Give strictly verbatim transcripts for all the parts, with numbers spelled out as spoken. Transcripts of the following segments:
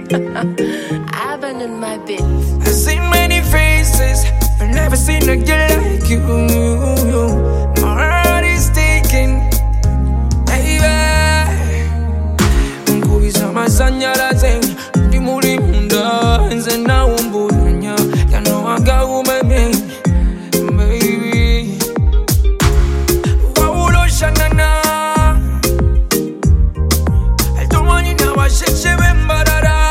I've been in my bits. I've seen many faces, but never seen a girl like you. My heart is taken, baby. Nkubisa masanyala zenga ndi muri munda nze nawumbulanya yano agawumeme baby. Wawuloshanana altomani nawasheshe bembarara.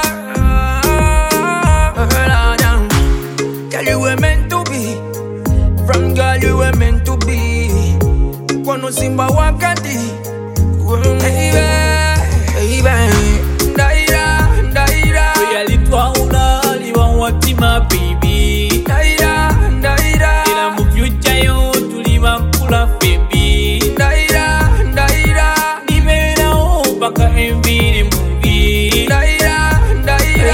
Girl, you were meant to be. From girl, you were meant to be. Kwano simba wakati. Baby, baby. Daira, daira. Really twaula, liwa watima baby. Daira, daira. Ila mu future yo tuliwa kula baby. Daira, daira. Nibera o baka enviri movie. Daira, daira.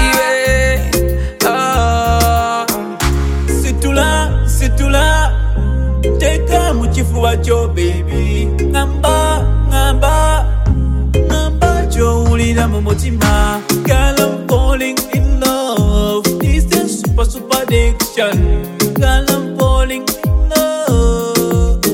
Situla, teka muchifuwa cho baby. Ngamba, ngamba, ngamba cho ulira mu mutima. Girl, I'm falling in love. This is super super addiction. Girl, I'm falling in love.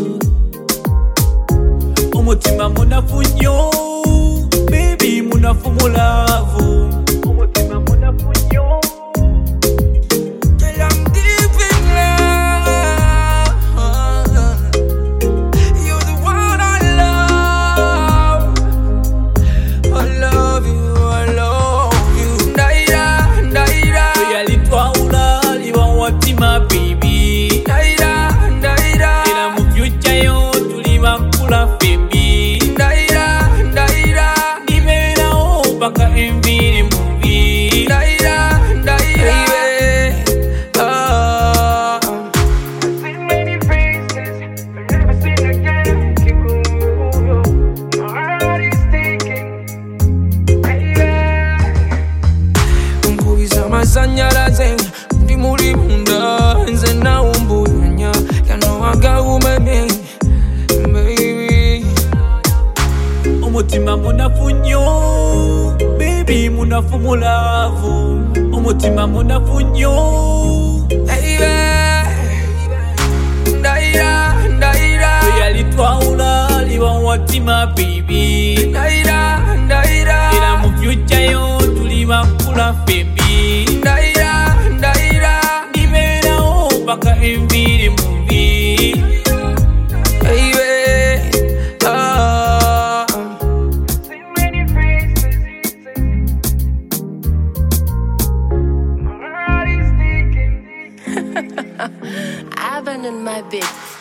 Umutima munafunyo, baby munafumulavu. Umutima munafunyo. My baby, Daira, daira. ila mu future yo tuliwa kula baby. Daira, daira. Nibera o baka enviri movie. Daira, daira. Oh. I've seen many faces, but never seen a girl like you. My heart is taken, baby. Nkubisa masanyala zenga ndi muri munda nze nawumbulanya yano agawumeme baby. Umutima munafunyo, baby munafumulavu. Umutima munafunyo, baby. Daira, daira. really twaula, liwa watima baby. Daira, daira. Ila mu future yo tuliwa kula baby. Daira, daira. Nibera o baka enviri movie. Baby, oh. Seen many faces, my heart is taken. I've been in my bits.